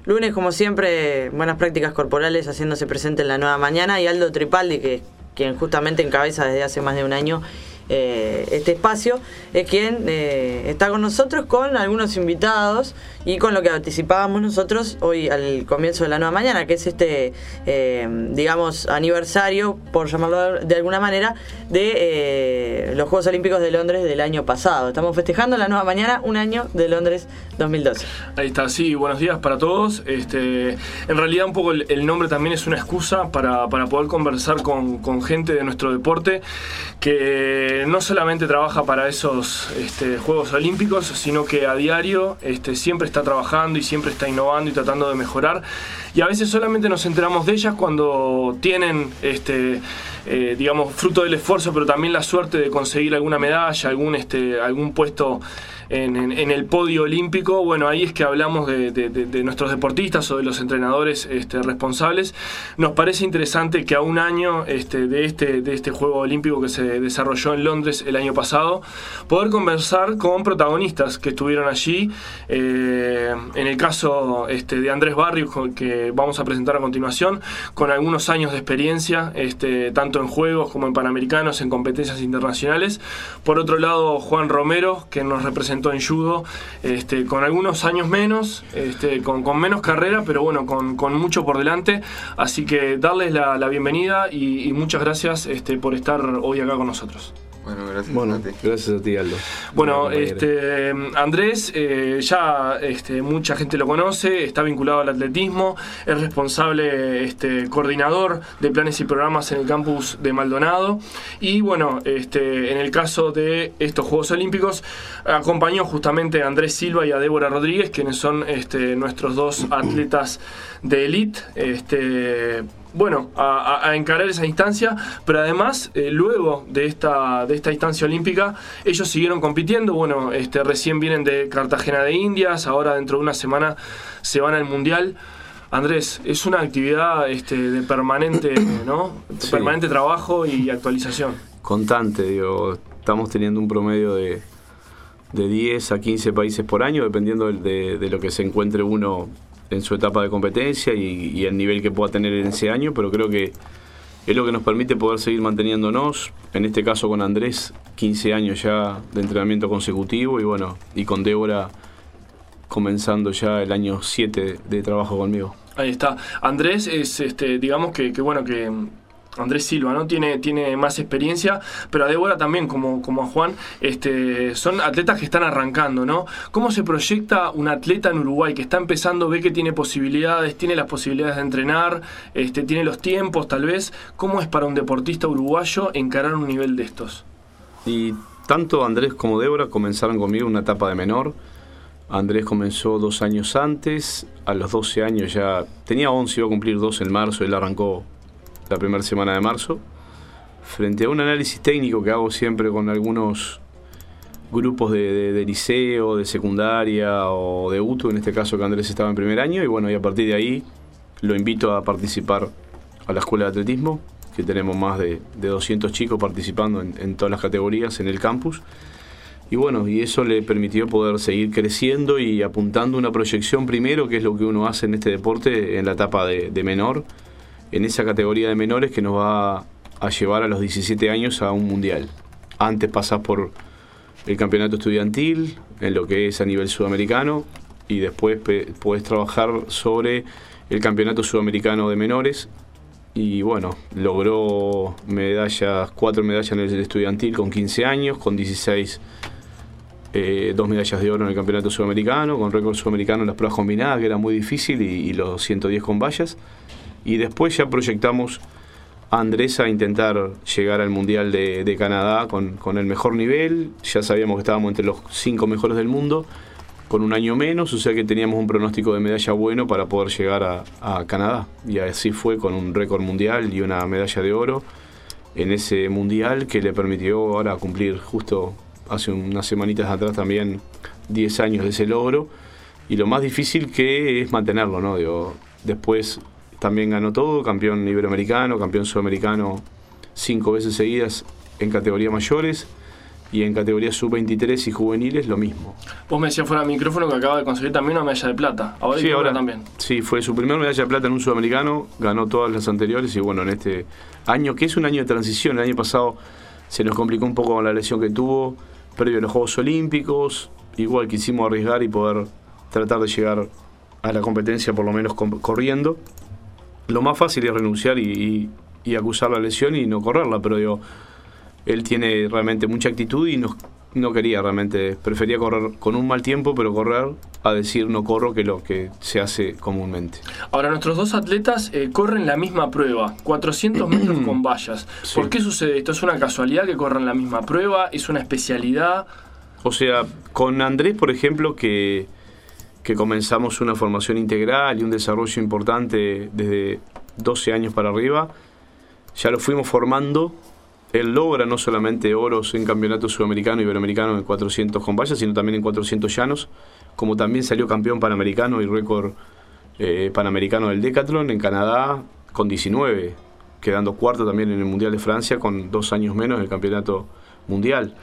Lunes, como siempre, buenas prácticas corporales haciéndose presente en La Nueva Mañana, y Aldo Tripaldi, quien justamente encabeza desde hace más de un año este espacio, es quien está con nosotros, con algunos invitados y con lo que anticipábamos nosotros hoy al comienzo de La Nueva Mañana, que es digamos, aniversario, por llamarlo de alguna manera, de los Juegos Olímpicos de Londres del año pasado. Estamos festejando La Nueva Mañana, un año de Londres 2012. Ahí está, sí, buenos días para todos. En realidad un poco el nombre también es una excusa para poder conversar con gente de nuestro deporte que no solamente trabaja para esos Juegos Olímpicos, sino que a diario siempre está trabajando y siempre está innovando y tratando de mejorar. Y a veces solamente nos enteramos de ellas cuando tienen digamos, fruto del esfuerzo, pero también la suerte de conseguir alguna medalla, algún puesto en el podio olímpico. Bueno, ahí es que hablamos de nuestros deportistas o de los entrenadores responsables. Nos parece interesante que a un año de este Juego Olímpico que se desarrolló en Londres el año pasado, poder conversar con protagonistas que estuvieron allí. En el caso de Andrés Barrios, que vamos a presentar a continuación, con algunos años de experiencia, tanto en Juegos como en Panamericanos, en competencias internacionales. Por otro lado, Juan Romero, que nos representó en judo, con algunos años menos, con menos carrera, pero bueno, con mucho por delante. Así que darles la bienvenida y muchas gracias por estar hoy acá con nosotros. Bueno, gracias. Bueno, a ti. gracias a ti, Aldo. Bueno, Andrés, ya mucha gente lo conoce, está vinculado al atletismo, es responsable, coordinador de planes y programas en el campus de Maldonado, y bueno, en el caso de estos Juegos Olímpicos, acompañó justamente a Andrés Silva y a Débora Rodríguez, quienes son nuestros dos atletas de élite, bueno, a encarar esa instancia, pero además, luego de esta instancia olímpica, ellos siguieron compitiendo. Bueno, recién vienen de Cartagena de Indias, ahora dentro de una semana se van al Mundial. Andrés, es una actividad de permanente, ¿no? Sí. Permanente trabajo y actualización. Constante, digo, estamos teniendo un promedio de 10 a 15 países por año, dependiendo de lo que se encuentre uno en su etapa de competencia y el nivel que pueda tener en ese año, pero creo que es lo que nos permite poder seguir manteniéndonos, en este caso con Andrés, 15 años ya de entrenamiento consecutivo, y bueno, y con Débora comenzando ya el año 7 de trabajo conmigo. Ahí está. Andrés es, digamos que Andrés Silva, ¿no? Tiene más experiencia, pero a Débora también, como a Juan, son atletas que están arrancando, ¿no? ¿Cómo se proyecta un atleta en Uruguay que está empezando, ve que tiene posibilidades, tiene las posibilidades de entrenar, tiene los tiempos tal vez? ¿Cómo es para un deportista uruguayo encarar un nivel de estos? Y tanto Andrés como Débora comenzaron conmigo en una etapa de menor. Andrés comenzó 2 años antes, a los 12 años ya, tenía 11, iba a cumplir 12 en marzo, él arrancó la primera semana de marzo, frente a un análisis técnico que hago siempre con algunos grupos de liceo, de secundaria o de UTU, en este caso que Andrés estaba en primer año, y bueno, y a partir de ahí lo invito a participar a la escuela de atletismo, que tenemos más de 200 chicos participando en todas las categorías en el campus, y bueno, y eso le permitió poder seguir creciendo y apuntando una proyección primero, que es lo que uno hace en este deporte en la etapa de menor, en esa categoría de menores que nos va a llevar a los 17 años a un mundial. Antes pasás por el campeonato estudiantil, en lo que es a nivel sudamericano, y después podés trabajar sobre el campeonato sudamericano de menores. Y bueno, logró 4 medallas en el estudiantil con 15 años, con 16 2 medallas de oro en el campeonato sudamericano, con récord sudamericano en las pruebas combinadas, que era muy difícil, y los 110 con vallas. Y después ya proyectamos a Andrés a intentar llegar al Mundial de Canadá con el mejor nivel. Ya sabíamos que estábamos entre los 5 mejores del mundo, con un año menos, o sea que teníamos un pronóstico de medalla bueno para poder llegar a Canadá. Y así fue, con un récord mundial y una medalla de oro en ese Mundial, que le permitió ahora cumplir justo hace unas semanitas atrás también 10 años de ese logro. Y lo más difícil que es mantenerlo, ¿no? Digo, después también ganó todo, campeón iberoamericano, campeón sudamericano 5 veces seguidas en categoría mayores, y en categorías sub-23 y juveniles lo mismo. Vos me decías fuera de micrófono que acaba de conseguir también una medalla de plata. Ahora sí, ahora también. Sí, fue su primera medalla de plata en un sudamericano, ganó todas las anteriores y bueno, en este año, que es un año de transición, el año pasado se nos complicó un poco con la lesión que tuvo, previo a los Juegos Olímpicos, igual quisimos arriesgar y poder tratar de llegar a la competencia por lo menos corriendo. Lo más fácil es renunciar y acusar la lesión y no correrla, pero digo, él tiene realmente mucha actitud y no quería realmente, prefería correr con un mal tiempo, pero correr a decir no corro, que lo que se hace comúnmente. Ahora, nuestros dos atletas corren la misma prueba, 400 metros con vallas. Sí. ¿Por qué sucede esto? ¿Es una casualidad que corran la misma prueba? ¿Es una especialidad? O sea, con Andrés, por ejemplo, que comenzamos una formación integral y un desarrollo importante desde 12 años para arriba, ya lo fuimos formando. Él logra no solamente oros en campeonato sudamericano y iberoamericano en 400 con vallas, sino también en 400 llanos, como también salió campeón panamericano y récord panamericano del Decathlon en Canadá con 19, quedando cuarto también en el Mundial de Francia con 2 años menos en el campeonato mundial.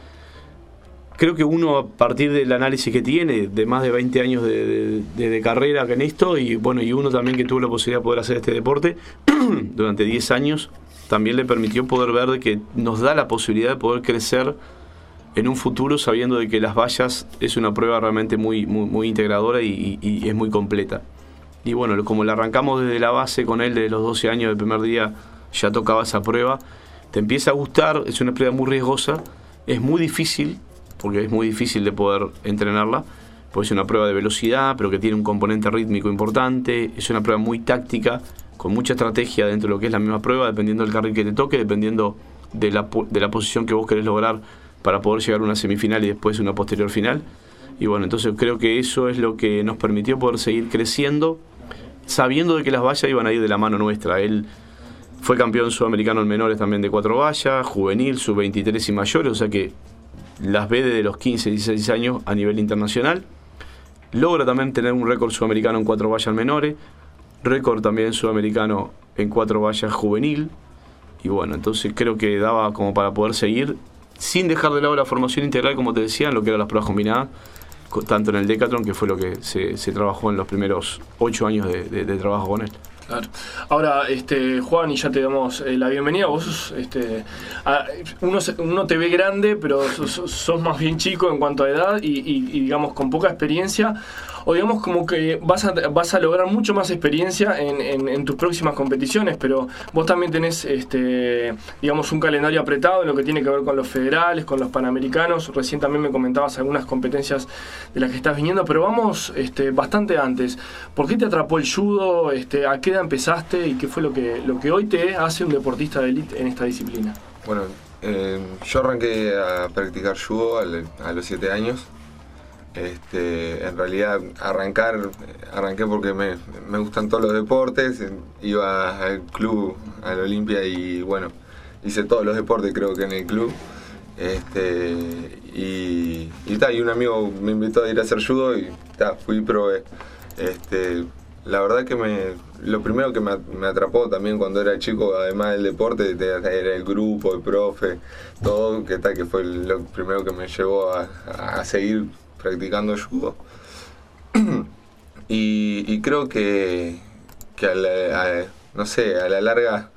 Creo que uno, a partir del análisis que tiene, de más de 20 años de carrera en esto, y bueno, y uno también que tuvo la posibilidad de poder hacer este deporte durante 10 años, también le permitió poder ver de que nos da la posibilidad de poder crecer en un futuro sabiendo de que las vallas es una prueba realmente muy integradora y es muy completa. Y bueno, como la arrancamos desde la base con él, desde los 12 años del primer día ya tocaba esa prueba, te empieza a gustar, es una prueba muy riesgosa, es muy difícil, porque es muy difícil de poder entrenarla, pues es una prueba de velocidad, pero que tiene un componente rítmico importante, es una prueba muy táctica, con mucha estrategia dentro de lo que es la misma prueba, dependiendo del carril que te toque, dependiendo de la posición que vos querés lograr para poder llegar a una semifinal y después una posterior final. Y bueno, entonces creo que eso es lo que nos permitió poder seguir creciendo, sabiendo de que las vallas iban a ir de la mano nuestra. Él fue campeón sudamericano en menores también de 4 vallas, juvenil, sub-23 y mayores, o sea que las ve desde los 15, 16 años a nivel internacional. Logra también tener un récord sudamericano en 4 vallas menores, récord también sudamericano en 4 vallas juvenil. Y bueno, entonces creo que daba como para poder seguir sin dejar de lado la formación integral, como te decía, en lo que eran las pruebas combinadas, tanto en el Decathlon, que fue lo que se trabajó en los primeros 8 años de trabajo con él. Claro. Ahora, Juan, y ya te damos la bienvenida. Vos sos, uno te ve grande, pero sos más bien chico en cuanto a edad y digamos con poca experiencia, o digamos como que vas a lograr mucho más experiencia en tus próximas competiciones, pero vos también tenés digamos un calendario apretado en lo que tiene que ver con los federales, con los panamericanos. Recién también me comentabas algunas competencias de las que estás viniendo, pero vamos bastante antes. ¿Por qué te atrapó el judo? ¿A qué edad empezaste y qué fue lo que hoy te hace un deportista de élite en esta disciplina? Bueno, yo arranqué a practicar judo a los 7 años. En realidad arranqué porque me gustan todos los deportes. Iba al club, al Olimpia, y bueno, hice todos los deportes creo que en el club. Y un amigo me invitó a ir a hacer judo y fui y probé. La verdad que lo primero que me atrapó también cuando era chico, además del deporte, era el grupo, el profe, todo, que fue lo primero que me llevó a seguir practicando judo. y creo que a la larga,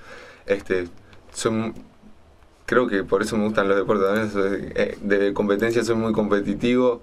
creo que por eso me gustan los deportes también. De competencia soy muy competitivo,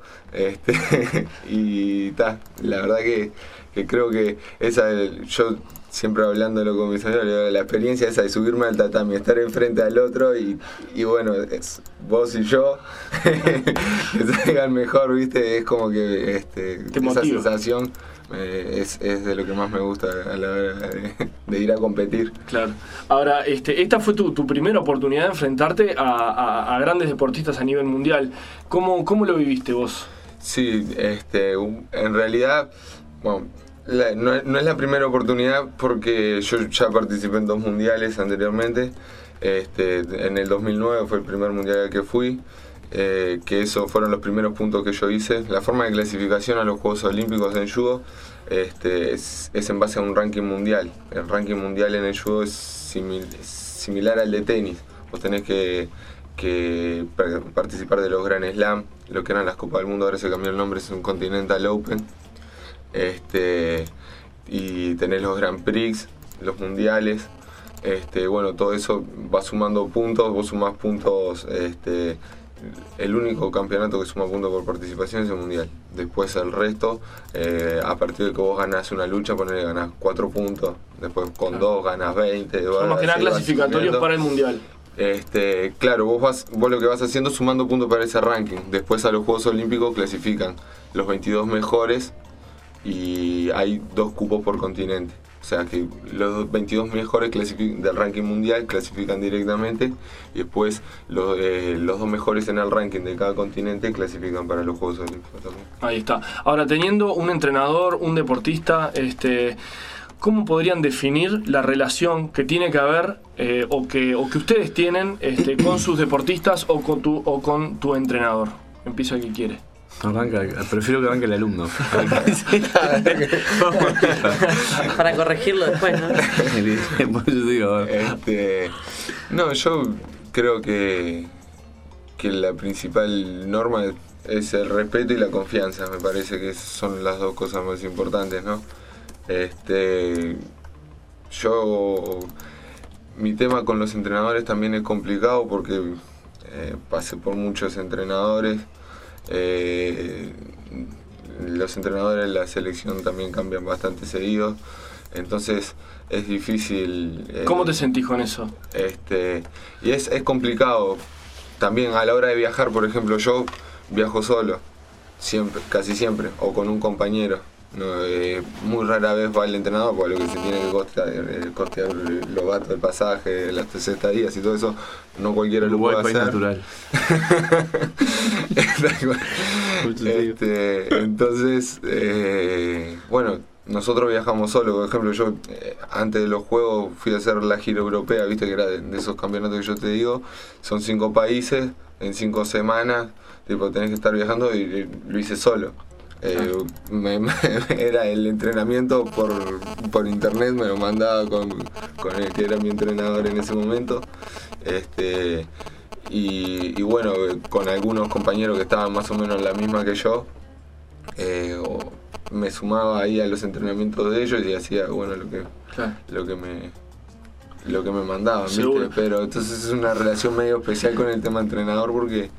y la verdad que creo que yo siempre hablándolo con mis amigos, la experiencia esa de subirme al tatami, estar enfrente al otro y bueno, vos y yo que salgan mejor, ¿viste? Es como que esa sensación es de lo que más me gusta a la hora de ir a competir. Claro. Ahora, esta fue tu primera oportunidad de enfrentarte a grandes deportistas a nivel mundial. ¿Cómo lo viviste vos? Sí, en realidad, bueno, no es la primera oportunidad porque yo ya participé en 2 mundiales anteriormente. En el 2009 fue el primer mundial al que fui, que esos fueron los primeros puntos que yo hice. La forma de clasificación a los Juegos Olímpicos en judo es en base a un ranking mundial. El ranking mundial en el judo es similar al de tenis. Vos tenés que participar de los Grand Slam, lo que eran las Copas del Mundo, ahora se cambió el nombre, es un Continental Open. Y tenés los Grand Prix, los mundiales. Bueno, todo eso va sumando puntos, vos sumás puntos, el único campeonato que suma puntos por participación es el mundial. Después el resto, a partir de que vos ganás una lucha, ponele, ganás 4 puntos, después con 2 ganás 20. Son más que nada clasificatorios para el mundial. Claro, vos lo que vas haciendo es sumando puntos para ese ranking. Después a los Juegos Olímpicos clasifican los 22 mejores y hay 2 cupos por continente. O sea que los 22 mejores del ranking mundial clasifican directamente y después los 2 mejores en el ranking de cada continente clasifican para los Juegos Olímpicos también. Ahí está. Ahora, teniendo un entrenador, un deportista, ¿cómo podrían definir la relación que tiene que haber o que ustedes tienen con sus deportistas o con tu entrenador? Empieza el que quiere. Prefiero que arranque el alumno. Para corregirlo después, ¿no? No, yo creo que la principal norma es el respeto y la confianza. Me parece que son las 2 cosas más importantes, ¿no? Mi tema con los entrenadores también es complicado porque pasé por muchos entrenadores. Los entrenadores de la selección también cambian bastante seguido, entonces es difícil. ¿Cómo te sentís con eso? Y es complicado también a la hora de viajar. Por ejemplo, yo viajo solo, casi siempre, o con un compañero. No, muy rara vez va el entrenador, porque lo que se tiene que costear los gastos del pasaje, las estadías y todo eso, no cualquiera lo puede hacer. Natural. Entonces, bueno, nosotros viajamos solos. Por ejemplo, yo antes de los juegos fui a hacer la gira europea, viste que era de esos campeonatos que yo te digo, son 5 países en 5 semanas, tipo tenés que estar viajando, y lo hice solo. Era el entrenamiento por internet, me lo mandaba con el que era mi entrenador en ese momento, y bueno, con algunos compañeros que estaban más o menos en la misma que yo, me sumaba ahí a los entrenamientos de ellos y hacía, bueno, lo que me mandaban, ¿viste? Pero entonces es una relación medio especial con el tema entrenador, porque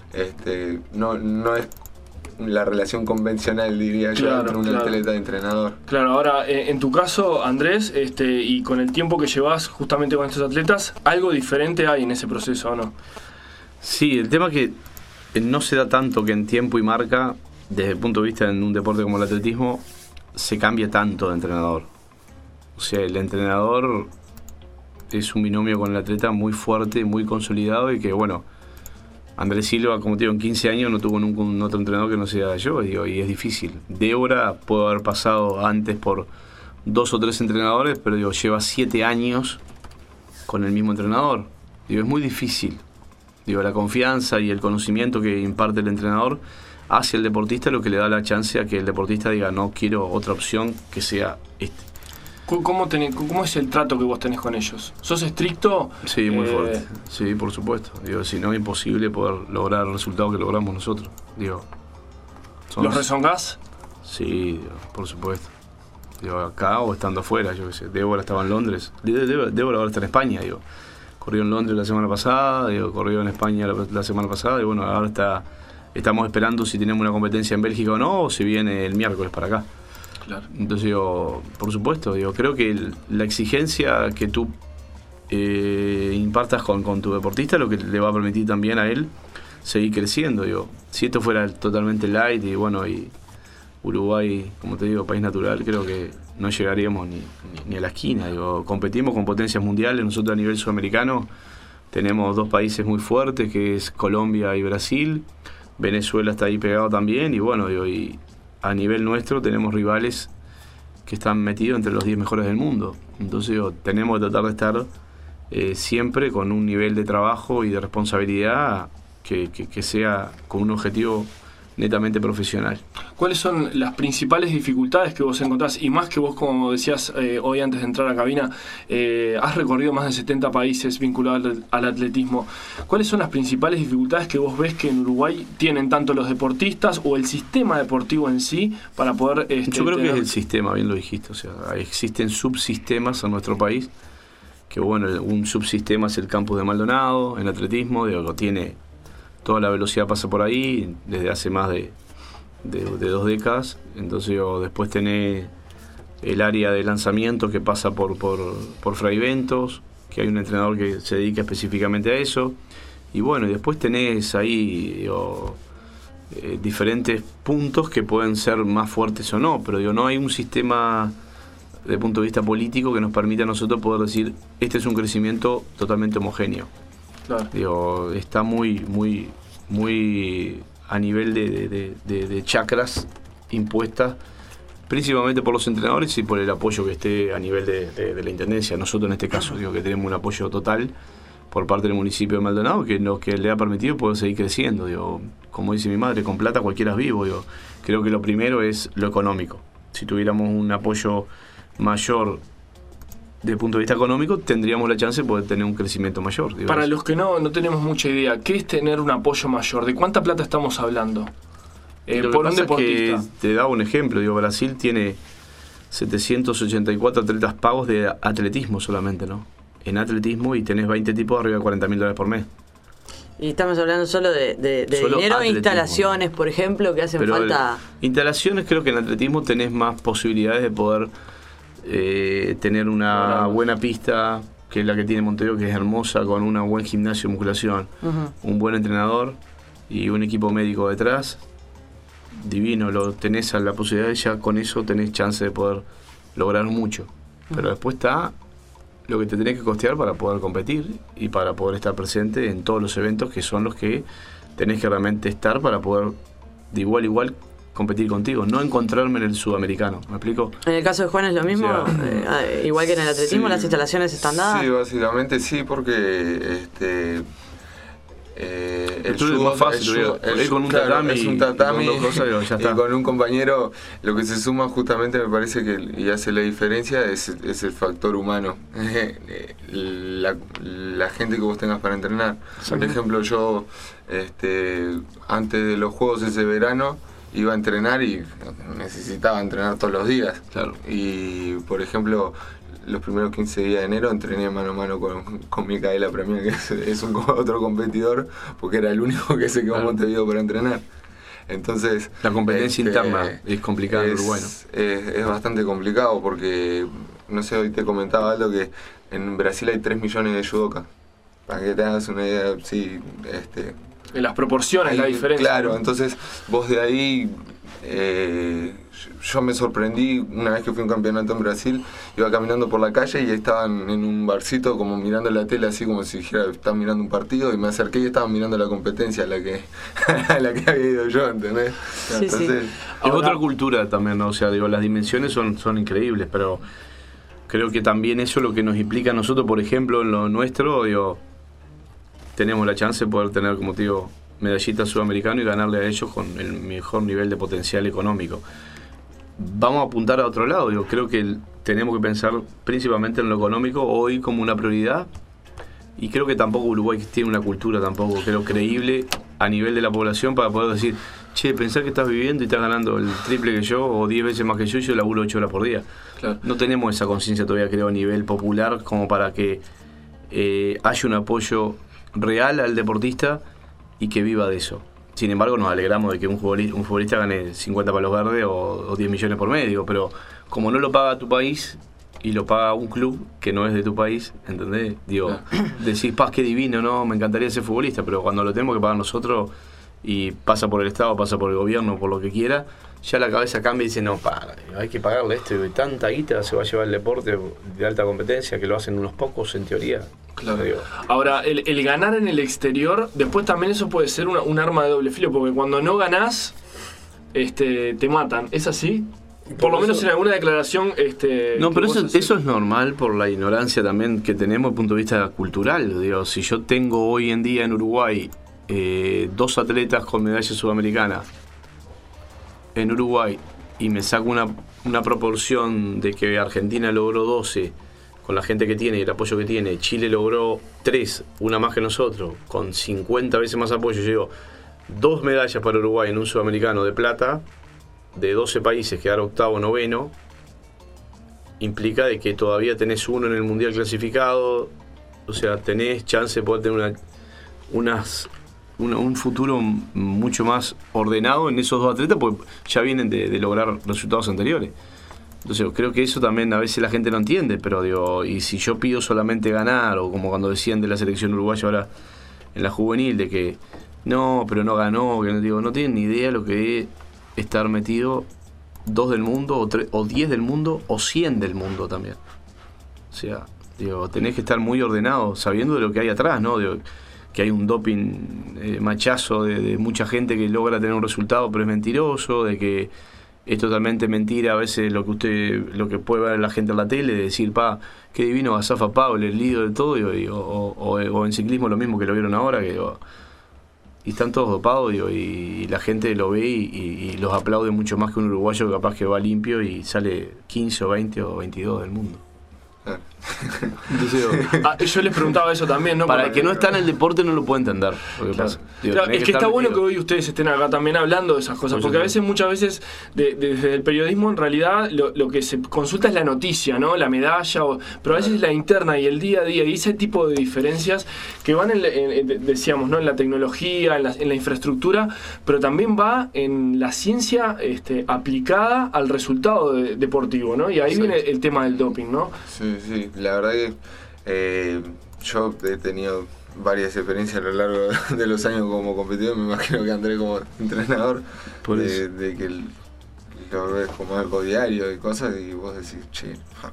no es la relación convencional, diría yo, con un atleta de entrenador. Claro, ahora, en tu caso, Andrés, y con el tiempo que llevas justamente con estos atletas, ¿algo diferente hay en ese proceso o no? Sí, el tema que no se da tanto que en tiempo y marca, desde el punto de vista en un deporte como el atletismo, se cambia tanto de entrenador. O sea, el entrenador es un binomio con el atleta muy fuerte, muy consolidado, y que, bueno, Andrés Silva, como te digo, en 15 años no tuvo nunca un otro entrenador que no sea yo, y es difícil. Débora puede haber pasado antes por 2 o 3 entrenadores, pero lleva 7 años con el mismo entrenador. Es muy difícil. La confianza y el conocimiento que imparte el entrenador hacia el deportista, lo que le da la chance a que el deportista diga, no quiero otra opción que sea este. ¿Cómo es el trato que vos tenés con ellos? ¿Sos estricto? Sí, muy fuerte. Sí, por supuesto. Si no, es imposible poder lograr el resultado que logramos nosotros. ¿Los rezongás? Sí, por supuesto. Acá o estando afuera, yo qué sé. Débora estaba en Londres. Débora ahora está en España, Corrió en Londres la semana pasada, corrió en España la semana pasada, y bueno, ahora estamos esperando si tenemos una competencia en Bélgica o no, o si viene el miércoles para acá. Claro. Entonces por supuesto, creo que la exigencia que tú impartas con tu deportista, lo que le va a permitir también a él seguir creciendo. Si esto fuera totalmente light y Uruguay, como te digo, país natural, creo que no llegaríamos ni a la esquina. Competimos con potencias mundiales. Nosotros a nivel sudamericano tenemos 2 países muy fuertes, que es Colombia y Brasil. Venezuela está ahí pegado también, y a nivel nuestro tenemos rivales que están metidos entre los 10 mejores del mundo. Entonces tenemos que tratar de estar siempre con un nivel de trabajo y de responsabilidad que sea con un objetivo netamente profesional. ¿Cuáles son las principales dificultades que vos encontrás? Y más que vos, como decías hoy antes de entrar a cabina, has recorrido más de 70 países vinculados al atletismo. ¿Cuáles son las principales dificultades que vos ves que en Uruguay tienen tanto los deportistas o el sistema deportivo en sí para poder... Yo creo que es el sistema, bien lo dijiste. O sea, existen subsistemas en nuestro país, que bueno, un subsistema es el campus de Maldonado, en atletismo, digo, tiene... Toda la velocidad pasa por ahí desde hace más de 2 décadas. Entonces después tenés el área de lanzamiento que pasa por Fraiventos, que hay un entrenador que se dedica específicamente a eso. Y bueno, y después tenés ahí diferentes puntos que pueden ser más fuertes o no. Pero no hay un sistema de punto de vista político que nos permita a nosotros poder decir, este es un crecimiento totalmente homogéneo. Claro. Está muy a nivel de chacras impuestas, principalmente por los entrenadores y por el apoyo que esté a nivel de la intendencia. Nosotros en este caso que tenemos un apoyo total por parte del municipio de Maldonado, que le ha permitido poder seguir creciendo. Como dice mi madre, con plata cualquiera es vivo. Creo que lo primero es lo económico. Si tuviéramos un apoyo mayor desde el punto de vista económico, tendríamos la chance de poder tener un crecimiento mayor. Digamos. Para los que no tenemos mucha idea, ¿qué es tener un apoyo mayor? ¿De cuánta plata estamos hablando? Por un deportista. Es que te da un ejemplo. Brasil tiene 784 atletas pagos de atletismo solamente, ¿no? En atletismo, y tenés 20 tipos arriba de $40.000 por mes. Y estamos hablando solo de dinero e instalaciones, por ejemplo, que hacen falta. Instalaciones, creo que en atletismo tenés más posibilidades de poder tener una buena pista, que es la que tiene Montevideo, que es hermosa, con un buen gimnasio de musculación, un buen entrenador y un equipo médico detrás. Divino, lo tenés a la posibilidad, ya con eso tenés chance de poder lograr mucho. Pero después está lo que te tenés que costear para poder competir y para poder estar presente en todos los eventos, que son los que tenés que realmente estar para poder de igual a igual competir contigo, no encontrarme en el sudamericano. ¿Me explico? En el caso de Juan es lo mismo, o sea, igual que en el atletismo, sí, las instalaciones están dadas. Sí, básicamente sí, porque el judo es más fácil, con un tatami, es un tatami y con un compañero. Lo que se suma justamente, me parece que y hace la diferencia es el factor humano, la gente que vos tengas para entrenar. Por ejemplo, yo antes de los juegos ese verano iba a entrenar y necesitaba entrenar todos los días. Claro. Y por ejemplo, los primeros 15 días de enero entrené mano a mano con Micaela Premia, que es otro competidor, porque era el único que se quedó en Montevideo para entrenar. Entonces la competencia interna es complicada en Uruguay, ¿no? Es bastante complicado porque, no sé, hoy te comentaba algo, que en Brasil hay 3 millones de judokas. Para que te hagas una idea, sí, en las proporciones, la diferencia. Claro, entonces vos de ahí, yo me sorprendí una vez que fui a un campeonato en Brasil, iba caminando por la calle y estaban en un barcito como mirando la tele, así como si dijera, estaban mirando un partido, y me acerqué y estaban mirando la competencia a la que había ido yo, ¿entendés? Sí, entonces, sí. Es otra cultura también, ¿no? O sea, las dimensiones son increíbles, pero creo que también eso es lo que nos implica a nosotros, por ejemplo, en lo nuestro, tenemos la chance de poder tener, como te digo, medallita sudamericano y ganarle a ellos con el mejor nivel de potencial económico. Vamos a apuntar a otro lado. Creo que tenemos que pensar principalmente en lo económico hoy como una prioridad, y creo que tampoco Uruguay tiene una cultura tampoco, creo, creíble a nivel de la población para poder decir, che, pensar que estás viviendo y estás ganando el triple que yo o 10 veces más que yo laburo 8 horas por día. Claro. No tenemos esa conciencia todavía, creo, a nivel popular como para que haya un apoyo real al deportista y que viva de eso. Sin embargo, nos alegramos de que un futbolista gane 50 palos verdes o 10 millones por mes, pero como no lo paga tu país y lo paga un club que no es de tu país, ¿entendés? Decís, paz, qué divino, ¿no? Me encantaría ser futbolista, pero cuando lo tenemos que pagar nosotros y pasa por el Estado, pasa por el gobierno, por lo que quiera, ya la cabeza cambia y dice, no, hay que pagarle esto, y tanta guita se va a llevar el deporte de alta competencia, que lo hacen unos pocos en teoría. Claro. Ahora, el ganar en el exterior, después también eso puede ser un arma de doble filo, porque cuando no ganás, te matan. ¿Es así? Por lo menos en alguna declaración... no, pero eso es normal por la ignorancia también que tenemos desde el punto de vista cultural. Si yo tengo hoy en día en Uruguay 2 atletas con medalla sudamericana en Uruguay y me saco una proporción de que Argentina logró 12 con la gente que tiene y el apoyo que tiene, Chile logró 3, una más que nosotros, con 50 veces más apoyo, yo digo, 2 medallas para Uruguay en un sudamericano de plata, de 12 países quedar octavo, noveno, implica de que todavía tenés uno en el mundial clasificado, o sea, tenés chance de poder tener un futuro mucho más ordenado en esos 2 atletas, porque ya vienen de lograr resultados anteriores. Entonces creo que eso también a veces la gente no entiende, pero digo, y si yo pido solamente ganar, o como cuando decían de la selección uruguaya ahora en la juvenil, de que no, pero no ganó, que digo, no tienen ni idea lo que es estar metido 2 del mundo, o 3, o 10 del mundo, o 100 del mundo también. O sea, digo, tenés que estar muy ordenado, sabiendo de lo que hay atrás, ¿no? Digo, que hay un doping machazo de mucha gente que logra tener un resultado, pero es mentiroso, de que es totalmente mentira a veces lo que puede ver la gente en la tele, de decir, qué divino Gazafa Paul, el líder de todo, o en ciclismo lo mismo que lo vieron ahora, que y están todos dopados, y la gente lo ve y los aplaude mucho más que un uruguayo que capaz que va limpio y sale 15 o 20 o 22 del mundo. Entonces, yo les preguntaba eso también, ¿no? Para el que no está en el deporte no lo puede entender. Claro. Claro, es que está bueno que hoy ustedes estén acá también hablando de esas cosas, porque muchas veces desde el periodismo en realidad lo que se consulta es la noticia, ¿no? La medalla, pero a veces la interna y el día a día, y ese tipo de diferencias que van decíamos, ¿no? En la tecnología, en la infraestructura, pero también va en la ciencia aplicada al resultado deportivo, ¿no? Y ahí viene el tema del doping, ¿no? Sí, la verdad que yo he tenido varias experiencias a lo largo de los años como competidor, me imagino que Andrés como entrenador, de que lo ves como algo diario y cosas, y vos decís, che,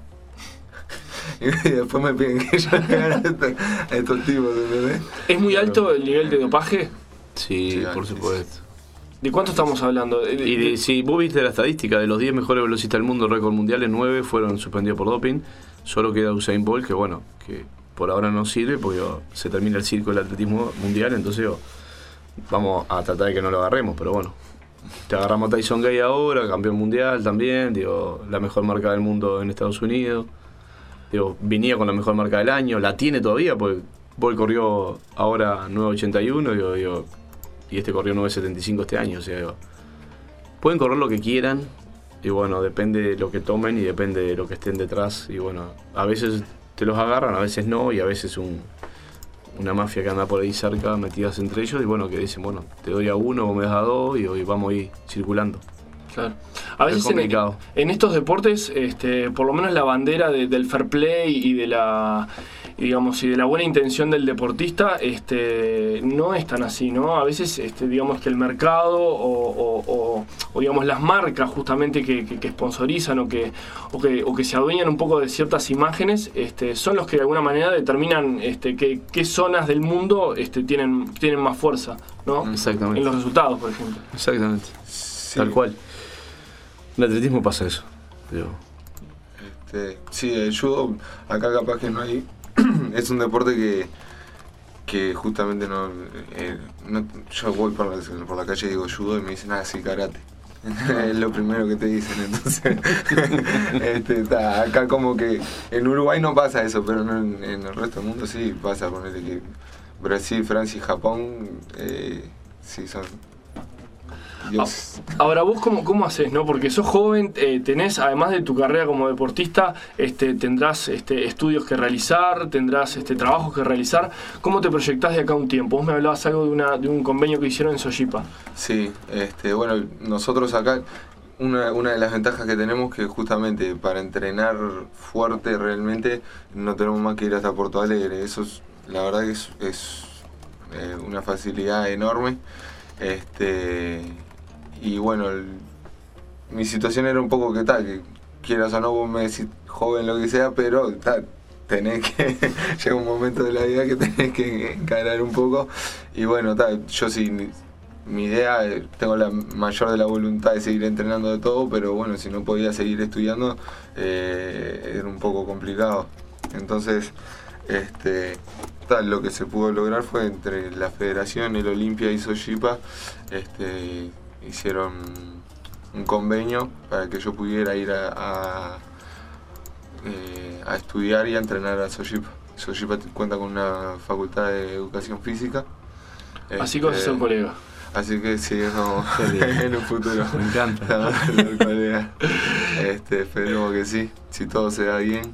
y después me piden que yo le gane a estos tipos, ¿entendés? ¿Es muy alto el nivel de dopaje? Sí, por supuesto. ¿De cuánto estamos hablando? Si vos viste la estadística, de los 10 mejores velocistas del mundo, récord mundiales, 9 fueron suspendidos por doping. Solo queda Usain Bolt, que por ahora no sirve, porque se termina el circo del atletismo mundial, entonces vamos a tratar de que no lo agarremos, pero bueno. Te agarramos a Tyson Gay ahora, campeón mundial también, la mejor marca del mundo en Estados Unidos. Venía con la mejor marca del año, la tiene todavía, porque Bolt corrió ahora 9.81, y corrió 9.75 este año, o sea, pueden correr lo que quieran, y bueno, depende de lo que tomen y depende de lo que estén detrás, y bueno, a veces te los agarran, a veces no, y a veces una mafia que anda por ahí cerca, metidas entre ellos, y bueno, que dicen, bueno, te doy a uno, vos me das a dos, y hoy vamos a ir circulando. Claro. A veces en estos deportes, por lo menos la bandera del fair play y de la buena intención del deportista, no es tan así, ¿no? A veces, digamos que el mercado o digamos las marcas justamente que sponsorizan o que se adueñan un poco de ciertas imágenes, son los que de alguna manera determinan qué zonas del mundo tienen más fuerza, ¿no? Exactamente. En los resultados, por ejemplo. Exactamente. Sí. Tal cual. En el atletismo pasa eso. Sí, el judo, acá capaz que no hay. Es un deporte que justamente no yo voy por la calle y digo judo y me dicen, sí, karate. Es lo primero que te dicen, entonces acá como que en Uruguay no pasa eso, pero en el resto del mundo sí pasa. Ponerle que Brasil, Francia y Japón sí son Dios. Ahora vos cómo haces, ¿no? Porque sos joven, tenés, además de tu carrera como deportista, tendrás estudios que realizar, tendrás trabajos que realizar. ¿Cómo te proyectás de acá a un tiempo? Vos me hablabas algo de un convenio que hicieron en Sojipa. Sí, bueno, nosotros acá una de las ventajas que tenemos que justamente para entrenar fuerte realmente no tenemos más que ir hasta Porto Alegre. Eso es, la verdad que es una facilidad enorme. Y bueno, mi situación era un poco que quieras o no, vos me decís joven, lo que sea, pero tenés que, llega un momento de la vida que tenés que encarar un poco, y bueno, yo sí, mi idea, tengo la mayor de la voluntad de seguir entrenando de todo, pero bueno, si no podía seguir estudiando, era un poco complicado. Entonces, lo que se pudo lograr fue entre la Federación, el Olimpia y Sojipa, hicieron un convenio para que yo pudiera ir a estudiar y a entrenar a Sojipa. Sojipa cuenta con una facultad de educación física. Así que vas a ser colega. Así que sí, no, en un futuro. Me encanta. Vamos a ser colega. Esperemos que sí, si todo se da bien.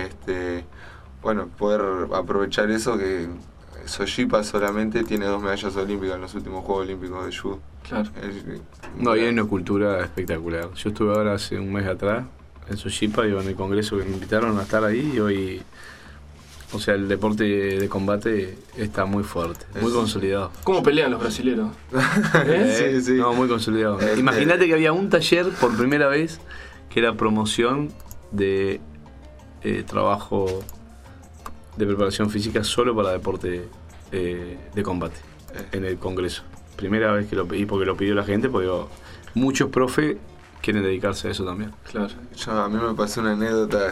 Bueno, poder aprovechar eso, que Sojipa solamente tiene 2 medallas olímpicas en los últimos Juegos Olímpicos de Judo. Claro. No, y hay una cultura espectacular. Yo estuve ahora hace un mes atrás en Sojipa y en el congreso que me invitaron a estar ahí y hoy, o sea, el deporte de combate está muy fuerte, muy consolidado. ¿Cómo pelean los brasileños? Sí, sí. No, muy consolidado. Imagínate que había un taller por primera vez que era promoción de trabajo de preparación física solo para deporte de combate en el congreso. Primera vez que lo pedí, porque lo pidió la gente, porque muchos profes quieren dedicarse a eso también. Claro. A mí me pasó una anécdota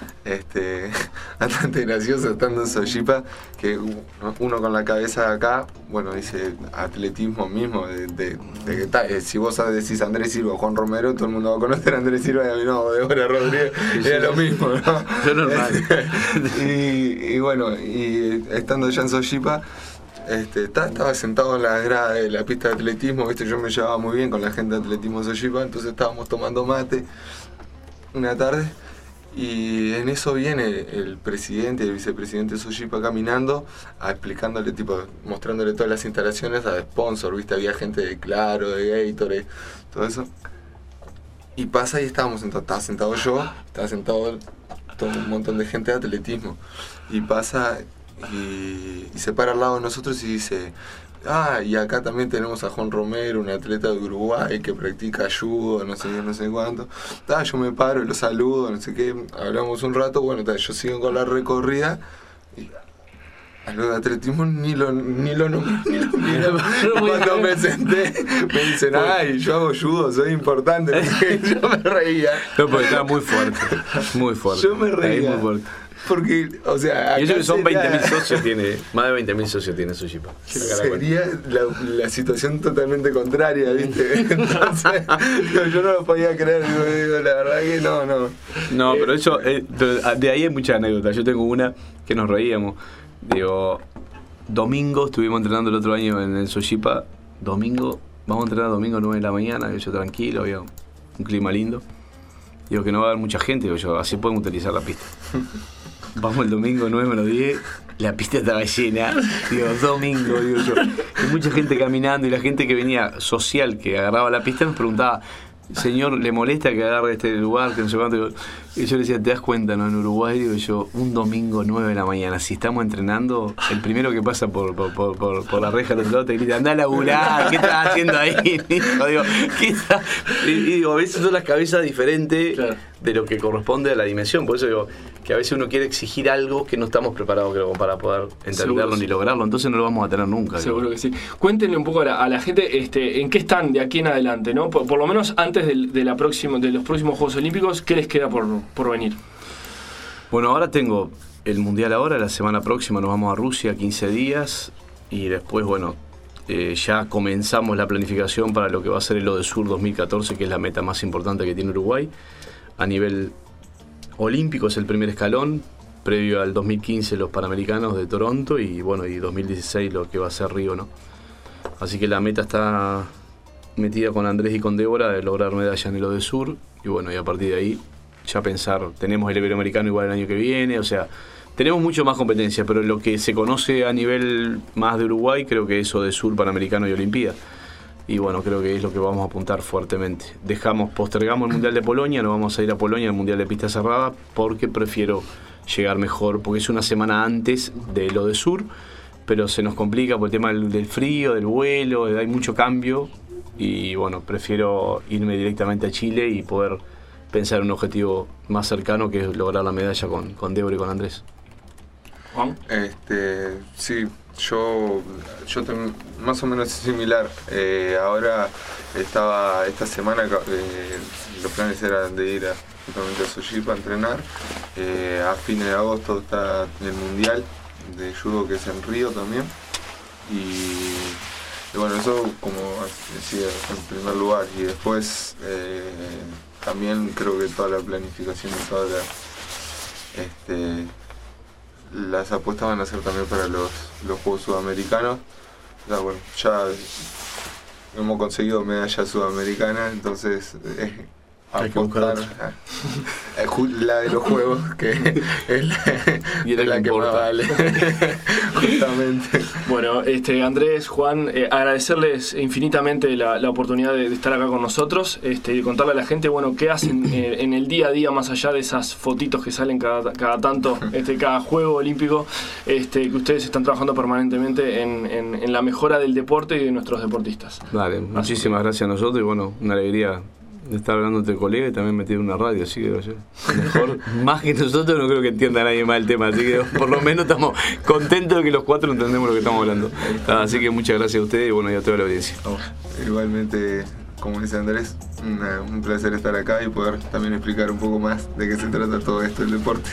bastante graciosa estando en Sojipa, que uno con la cabeza acá, bueno, dice atletismo mismo, si vos decís Andrés Silva o Juan Romero, todo el mundo va a conocer a Andrés Silva y a mí no, Débora Rodríguez, era lo mismo, ¿no? Yo normal. Y bueno, y estando ya en Sojipa, estaba sentado en la grada de la pista de atletismo, ¿viste? Yo me llevaba muy bien con la gente de atletismo de Sojipa, entonces estábamos tomando mate una tarde y en eso viene el presidente y el vicepresidente de Sojipa caminando, explicándole, mostrándole todas las instalaciones a sponsor, ¿viste? Había gente de Claro, de Gatorade, todo eso. Y pasa y estábamos sentados, estaba sentado yo, estaba sentado todo un montón de gente de atletismo. Y pasa y se para al lado de nosotros y dice, y acá también tenemos a Juan Romero, un atleta de Uruguay que practica judo, no sé qué, no sé cuánto. Yo me paro y lo saludo, no sé qué, hablamos un rato, bueno, yo sigo con la recorrida y a lo de atletismo ni lo nombré. Cuando me senté me dicen, yo hago judo, soy importante. Yo me reía. No, porque estaba muy fuerte, muy fuerte. Yo me reía. Muy fuerte. Porque, o sea, y eso que son 20.000 socios tiene, más de 20.000 socios tiene Sojipa. Sería la situación totalmente contraria, ¿viste? Entonces, yo no lo podía creer, digo, la verdad que no. No, pero eso, pero de ahí hay muchas anécdotas. Yo tengo una que nos reíamos. Digo, domingo, estuvimos entrenando el otro año en el Sojipa. Domingo, vamos a entrenar domingo 9 de la mañana, yo tranquilo, había un clima lindo. Digo que no va a haber mucha gente, digo yo, así podemos utilizar la pista. Vamos el domingo 9:10, la pista estaba llena, digo, domingo, digo yo. Y mucha gente caminando y la gente que venía social, que agarraba la pista, nos preguntaba, señor, ¿le molesta que agarre este lugar? Que no sé cuánto. Y yo le decía, ¿te das cuenta, no? En Uruguay, digo yo, un domingo 9 de la mañana, si estamos entrenando, el primero que pasa por la reja del otro lado te grita, anda a laburar, ¿qué estás haciendo ahí? Digo, ¿qué estás? Y digo, a veces son las cabezas diferentes, claro, de lo que corresponde a la dimensión. Por eso digo, que a veces uno quiere exigir algo que no estamos preparados, creo, para poder entenderlo ni lograrlo, entonces no lo vamos a tener nunca. Seguro que sí. Cuéntenle un poco a la gente en qué están de aquí en adelante, ¿no? Por lo menos antes de los próximos Juegos Olímpicos, ¿qué les queda por venir? Bueno, ahora tengo el Mundial la semana próxima nos vamos a Rusia 15 días y después, bueno, ya comenzamos la planificación para lo que va a ser el ODESUR 2014, que es la meta más importante que tiene Uruguay. A nivel olímpico es el primer escalón, previo al 2015 los Panamericanos de Toronto y bueno, y 2016 lo que va a ser Río, ¿no? Así que la meta está metida con Andrés y con Débora de lograr medalla en el ODESUR y bueno, y a partir de ahí ya pensar, tenemos el Iberoamericano igual el año que viene, o sea, tenemos mucho más competencia, pero lo que se conoce a nivel más de Uruguay creo que es ODESUR, Panamericano y Olimpíada. Y bueno, creo que es lo que vamos a apuntar fuertemente. Postergamos el Mundial de Polonia, no vamos a ir a Polonia, el Mundial de Pista Cerrada, porque prefiero llegar mejor, porque es una semana antes de lo de Sur, pero se nos complica por el tema del frío, del vuelo, hay mucho cambio, y bueno, prefiero irme directamente a Chile y poder pensar en un objetivo más cercano, que es lograr la medalla con Débora y con Andrés. ¿Juan? Sí. Yo más o menos similar. Ahora esta semana los planes eran de ir justamente a Sojipa a entrenar. A fines de agosto está el Mundial de Judo, que es en Río también. Y Y bueno, eso como decía en primer lugar. Y después también creo que toda la planificación y todas las apuestas van a ser también para los Juegos Sudamericanos. Ya, bueno, ya hemos conseguido medalla sudamericana, entonces apostar la de los juegos, que es la que más vale. Justamente. Bueno, Andrés, Juan, agradecerles infinitamente la oportunidad de estar acá con nosotros, y contarle a la gente, bueno, qué hacen en el día a día, más allá de esas fotitos que salen cada tanto, cada juego olímpico, que ustedes están trabajando permanentemente en la mejora del deporte y de nuestros deportistas. Dale, muchísimas gracias a nosotros y bueno, una alegría de estar hablando entre colegas y también metido en una radio, así que mejor, más que nosotros no creo que entienda nadie más el tema, así que por lo menos estamos contentos de que los cuatro entendemos lo que estamos hablando. Así que muchas gracias a ustedes y bueno, y a toda la audiencia. Igualmente, como dice Andrés, un placer estar acá y poder también explicar un poco más de qué se trata todo esto del deporte.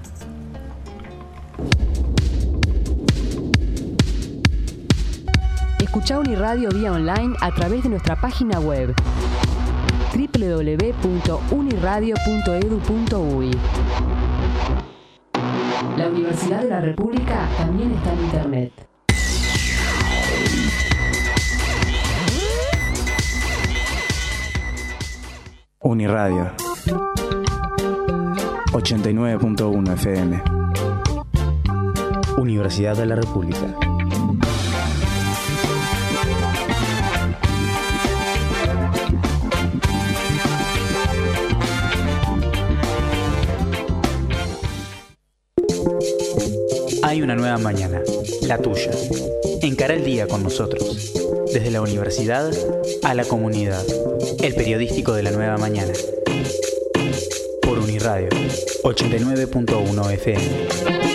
Escuchá Uniradio vía online a través de nuestra página web www.uniradio.edu.uy. La Universidad de la República también está en Internet. Uniradio 89.1 FM. Universidad de la República. Hay una nueva mañana, la tuya. Encara el día con nosotros. Desde la universidad a la comunidad. El periodístico de la nueva mañana. Por Uniradio 89.1 FM.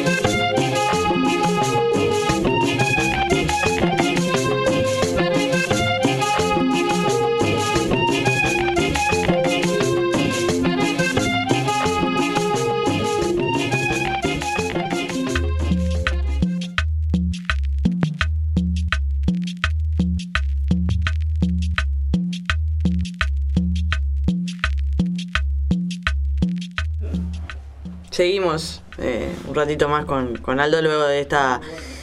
Seguimos un ratito más con Aldo luego de esta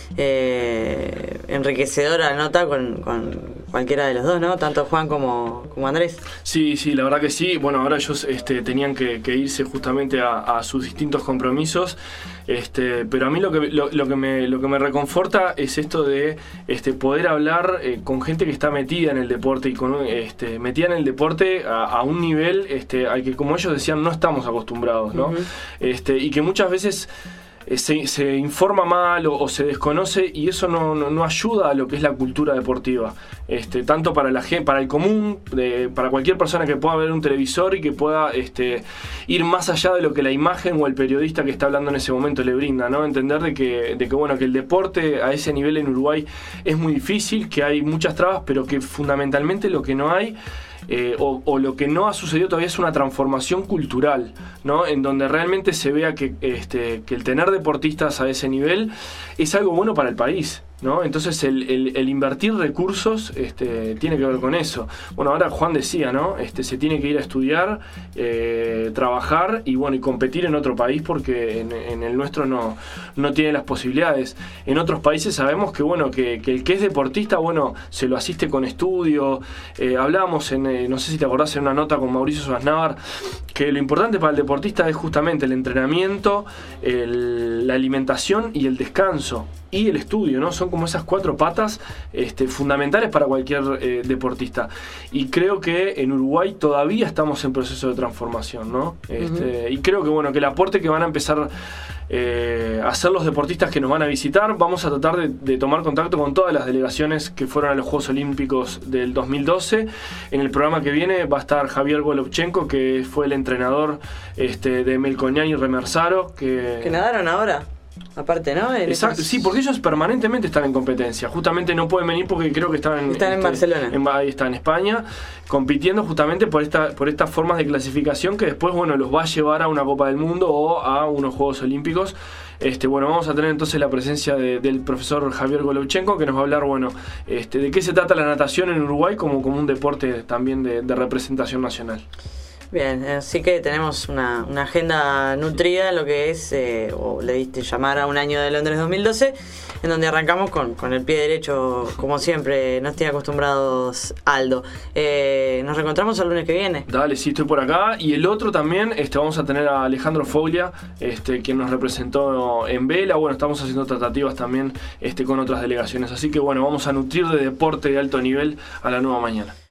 enriquecedora nota con cualquiera de los dos, ¿no? Tanto Juan como Andrés. Sí, la verdad que sí. Bueno, ahora ellos tenían que irse justamente a sus distintos compromisos. Pero a mí lo que me reconforta es esto de poder hablar con gente que está metida en el deporte y metida en el deporte a un nivel al que, como ellos decían, no estamos acostumbrados, ¿no? Uh-huh. Y que muchas veces se informa mal o se desconoce, y eso no ayuda a lo que es la cultura deportiva, tanto para para el común, para cualquier persona que pueda ver un televisor y que pueda ir más allá de lo que la imagen o el periodista que está hablando en ese momento le brinda, ¿no? Entender de que el deporte a ese nivel en Uruguay es muy difícil, que hay muchas trabas, pero que fundamentalmente lo que no hay o lo que no ha sucedido todavía es una transformación cultural, ¿no? En donde realmente se vea que el tener deportistas a ese nivel es algo bueno para el país, ¿no? Entonces el invertir recursos tiene que ver con eso. Bueno, ahora Juan decía, ¿no? Se tiene que ir a estudiar, trabajar y competir en otro país, porque en el nuestro no tiene las posibilidades. En otros países sabemos que el que es deportista, se lo asiste con estudio. Hablábamos no sé si te acordás, en una nota con Mauricio Suaznavar, que lo importante para el deportista es justamente el entrenamiento, la alimentación y el descanso. Y el estudio, ¿no? Son como esas 4 patas fundamentales para cualquier deportista. Y creo que en Uruguay todavía estamos en proceso de transformación, ¿no? Uh-huh. Y creo que el aporte que van a empezar a hacer los deportistas que nos van a visitar, vamos a tratar de tomar contacto con todas las delegaciones que fueron a los Juegos Olímpicos del 2012. En el programa que viene va a estar Javier Golovchenko, que fue el entrenador de Melconian y Remersaro. Que nadaron ahora. aparte, ¿no? Exacto, sí, porque ellos permanentemente están en competencia. Justamente no pueden venir porque creo que están en Barcelona. Ahí está, en España, compitiendo justamente por estas formas de clasificación que después, bueno, los va a llevar a una Copa del Mundo o a unos Juegos Olímpicos. Bueno, vamos a tener entonces la presencia del profesor Javier Golovchenko, que nos va a hablar, bueno, de qué se trata la natación en Uruguay como un deporte también de representación nacional. Bien, así que tenemos una agenda nutrida en lo que es, o le diste llamar a un año de Londres 2012, en donde arrancamos con el pie derecho, como siempre, nos tiene acostumbrados Aldo. Nos reencontramos el lunes que viene. Dale, sí, estoy por acá. Y el otro también, vamos a tener a Alejandro Foglia, quien nos representó en vela. Bueno, estamos haciendo tratativas también con otras delegaciones. Así que bueno, vamos a nutrir de deporte de alto nivel a la nueva mañana.